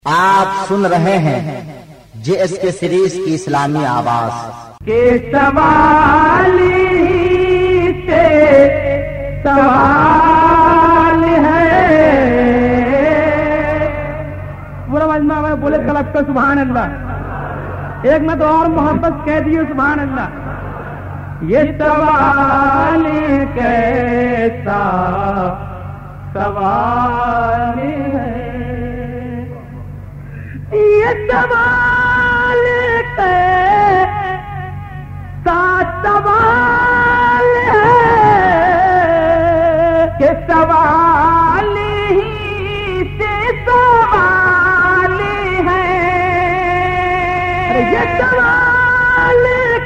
آپ سن رہے ہیں جے ایس کے سیریز کی اسلامی آواز کے سوال سے سوال ہے پورا مجمع میں بولے طلب کا سبحان اللہ، ایک میں تو اور محبت کہہ دیے سبحان اللہ۔ یہ سوال کیسا سوال ہے، یہ سوال کیسا سوال ہے کہ سوال ہی سے سوال ہے، یہ سوال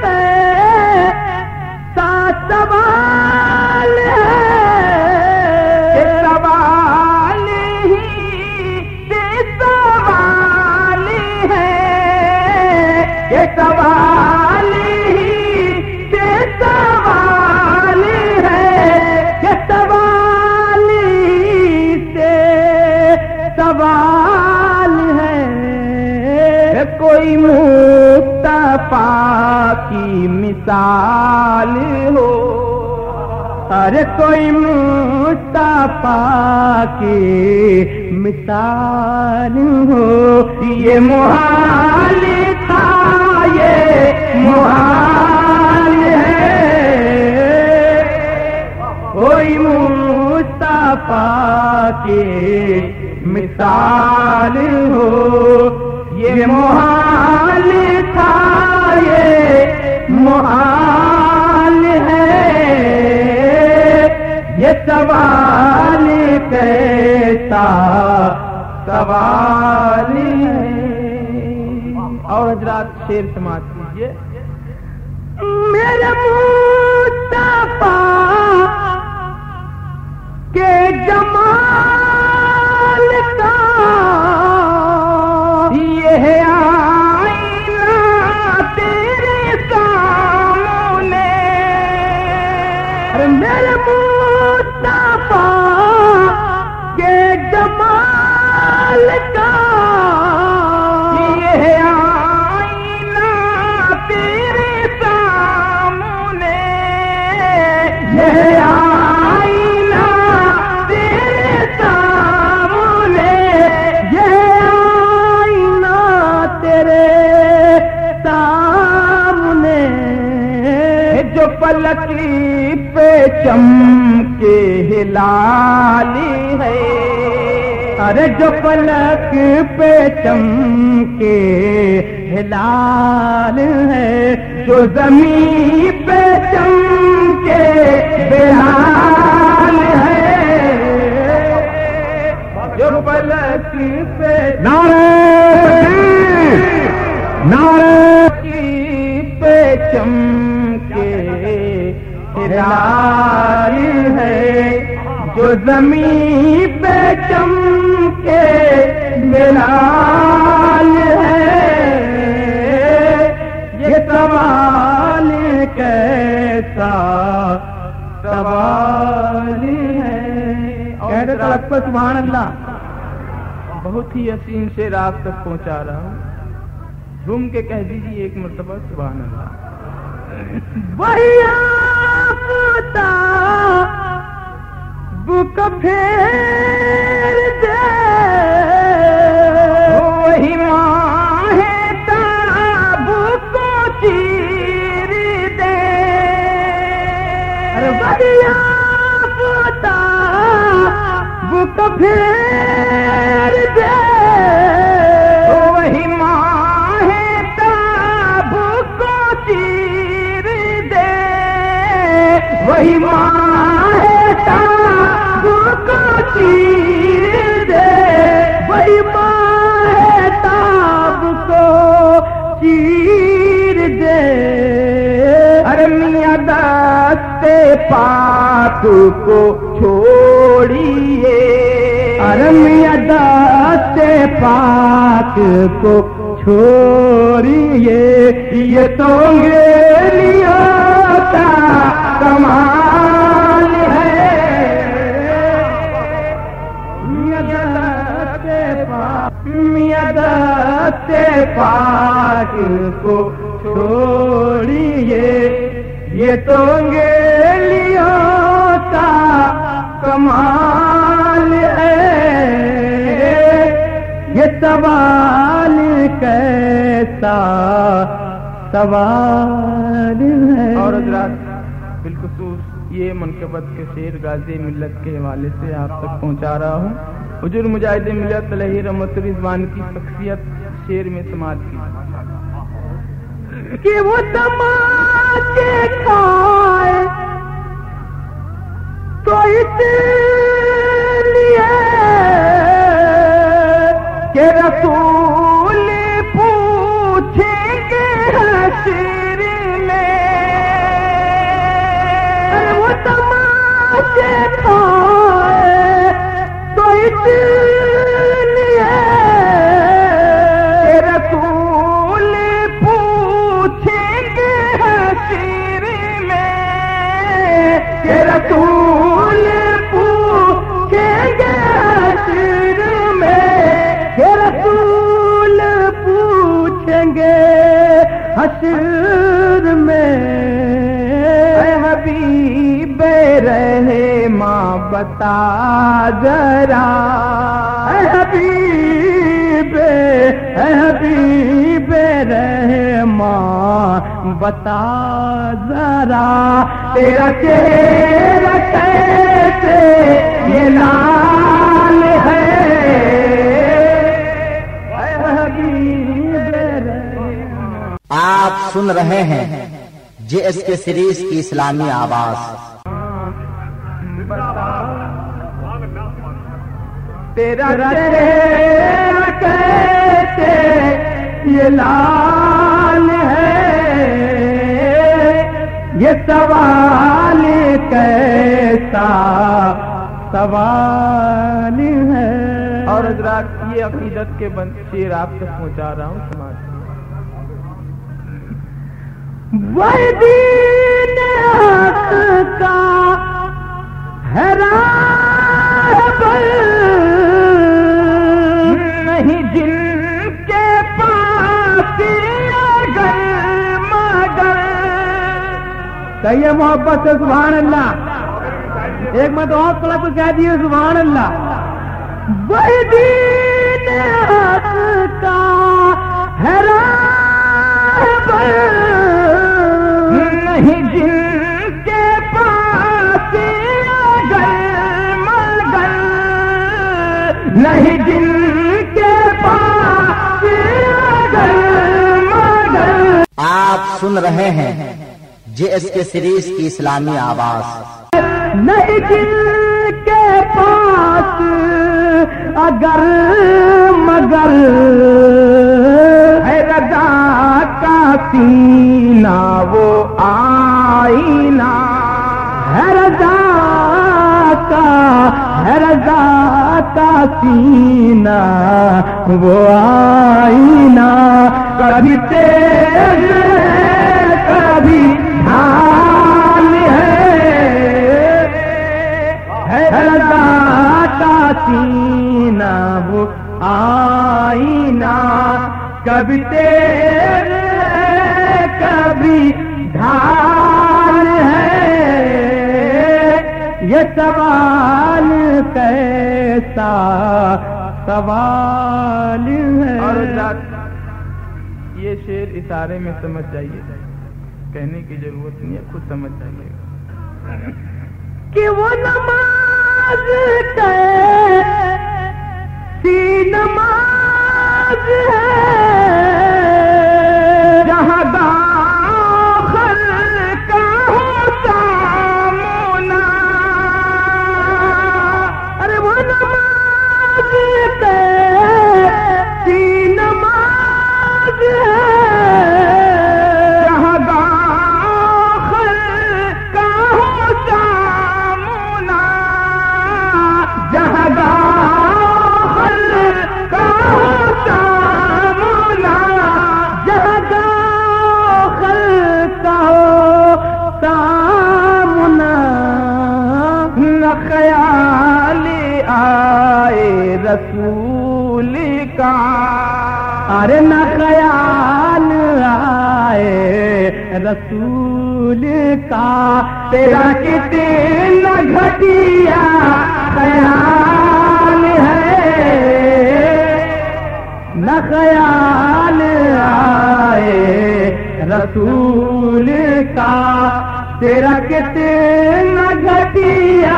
کیسا سوال ہے کہ سوال ہی سے سوال ہے، یہ سوال ہی سے سوال ہے، یہ سوال ہی سے سوال ہے، کوئی مصطفیٰ کی مثال ہو، ارے کوئی مصطفیٰ کی مثال ہو، یہ محال تھا یہ محال ہے، کوئی مصطفیٰ کی مثال ہو، یہ محال تھا یہ محال ہے، یہ سوال کیسا سوال ہے۔ اور حضرات شعر سماعت کیجیے۔ میرے مصطفیٰ کے جمال کا یہ آئینہ تیرے سامنے، میرے مصطفیٰ کے جمال کا یہ آئینہ تیرے سامنے، یہ آئینہ تیرے سامنے، یہ آئینہ تیرے سامنے، جو پلکی پہ چمکے ہلالی ہے، ارے جو پلک پہ چمکے ہلال ہے، جو زمین پہ چمکے بلال ہے، جو پلک پہ نعرہ پہ چمکے ہلال ہے، جو زمین پہ چمکے بلال ہے، یہ سوال کیسا سوال ہے۔ کہتے تلک پر سبحان اللہ، بہت ہی حسین شعر آپ تک پہنچا رہا ہوں، جھوم کے کہہ دیجیے ایک مرتبہ سبحان اللہ۔ وہی بک پھیر دے، وہی ماہ تاب کو چیر دے، بدیا پوتا بک پھیر دے، وہی ماہ تاب کو چیر دے، وہی ماہ تاب کو چیر دے، وہی ماہ تاب کو چیر دے، ارے میاں دست پاک کو چھوڑیے، ارے میاں دست پاک کو چھوڑیے، یہ تو انگریزیوں کا کمال ہے، میاں دست پاک کو چھوڑیے، یہ تو انگلیوں کا کمال ہے، یہ سوال کیسا سوال ہے۔ اور حضرات بالخصوص یہ منقبت کے شعر غازی ملت کے حوالے سے آپ تک پہنچا رہا ہوں۔ حضور مجاہد ملت علیہ رحمت رضوان کی شخصیت شعر میں سماعت کی کہ وہ تماچے کھائے تو اس لیے کہ رسول پوچھیں گے حشر میں، وہ تماچے کھائے تو اس لیے کہ رسول پوچھیں گے حشر میں، کہ رسول پوچھیں گے حشر میں، کہ رسول پوچھیں گے حشر میں، اے حبیب رحماں بتا ذرا، اے حبیب رحماں بتا ذرا، تیرا چہرہ کیسے یہ لال ہے، اے حبیب رحماں۔ آپ سن رہے ہیں جے ایس کے سیریز کی اسلامی آواز۔ تیرا چہرہ کیسے یہ لال ہے، یہ سوال کیسا سوال ہے۔ اور حضرات یہ عقیدت کے شعر آپ تک پہنچا رہا ہوں، سماعت۔ وہ دین حق کا ہے راہبر نہیں جن کے پاس اگر مگر، کہیے محبت سے سبحان اللہ، ایک میں تو اور طلب کہہ دیے سبحان اللہ۔ وہ دین حق کا ہے راہبر نہیں جن کے پاس اگر مگر، نہیں جن کے پاس اگر مگر۔ آپ سن رہے ہیں جے ایس کے سیریز کی اسلامی آواز۔ نہیں جن کے پاس اگر مگر ہے رضا کا سینہ وہ آئینہ، ہے رضا کا سینہ وہ آئینہ، کبھی تیز کبھی ڈھال ہے رضا کا سینہ وہ آئینہ، کبھی تیز کبھی ڈھال ہے، یہ سوال کیسا سوال ہے۔ اور یہ شعر اشارے میں سمجھ جائیے، کہنے کی ضرورت نہیں ہے، خود سمجھ جائیے گا کہ وہ نماز کیسی نماز ہے جہاں داخل کا ہو سامنا، ارے وہ نماز کیسی نماز ہے جہاں داخل کا ہو سامنا، جہاں داخل کا ارے نہ خیال آئے رسول کا تیرا کتنا گھٹیا خیال ہے نہ خیال آئے رسول کا تیرا کتنا گھٹیا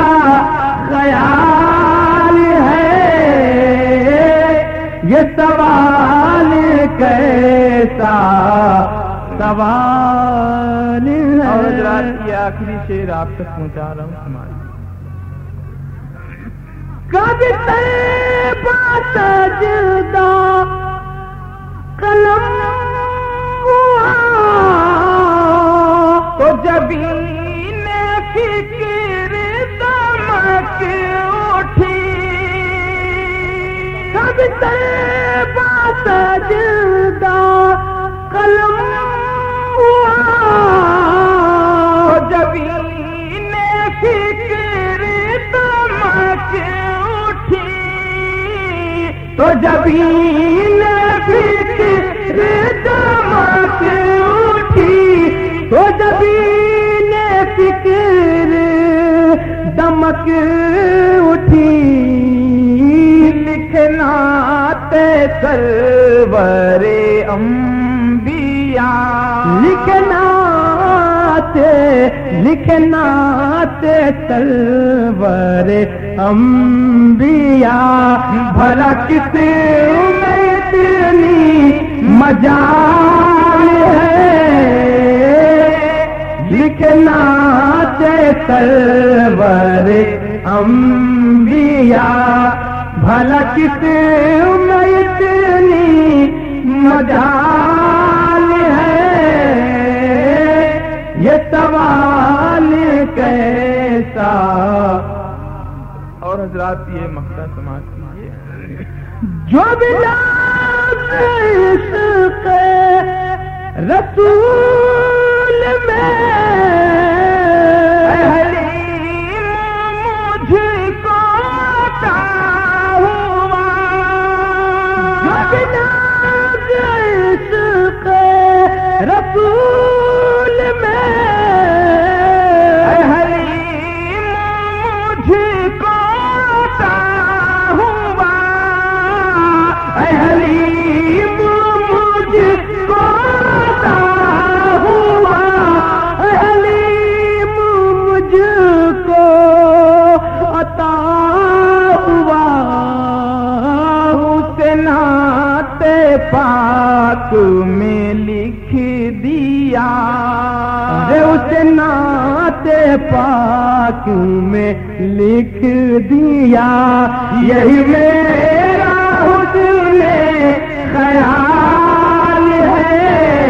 خیال ہے یہ سوال کیسا سوال ہے اور حضرات یہ آخری شعر آپ تک پہنچا رہا ہوں ہماری کبھی بات جدا قلم ہوا تو جبین فکر دمک اٹھی کبھی بات جدا قلم ہوا تو جبین فکر دمک تو جبین فکر دمک اٹھی تو جبین فکر دمک اٹھی لکھنا تے سرور انبیاء لکھنا تے سرور انبیاء بھلا کس میں اتنی مجال ہے لکھنا تے سرور انبیاء بھلا کس میں اتنی مجال ہے یہ سوال کیسا اور حضرات یہ مقطع سماعت کیجیے جو بلا عشق رسول میں مجھ کو عطا ہوا جو بلا عشق رسول میں حلیم مجھ کو عطا ہوا حلیم مجھ کو عطا ہوا اس نعت پاک میں لکھ دیا اس نعت پاک میں لکھ دیا یہی میرا حسن خیال ہے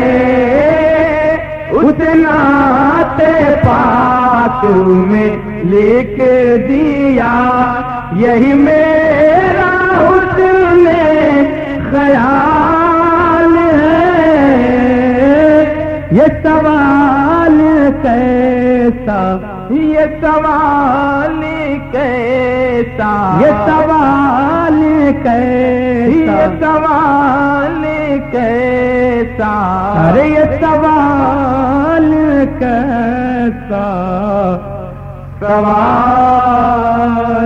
اس نعت پاک میں لکھ دیا یہی میرا حسن خیال ہے یہ سوال کیسا یہ سوال کیسا یہ سوال کیسا یہ سوال کیسا ارے یہ سوال کیسا سوال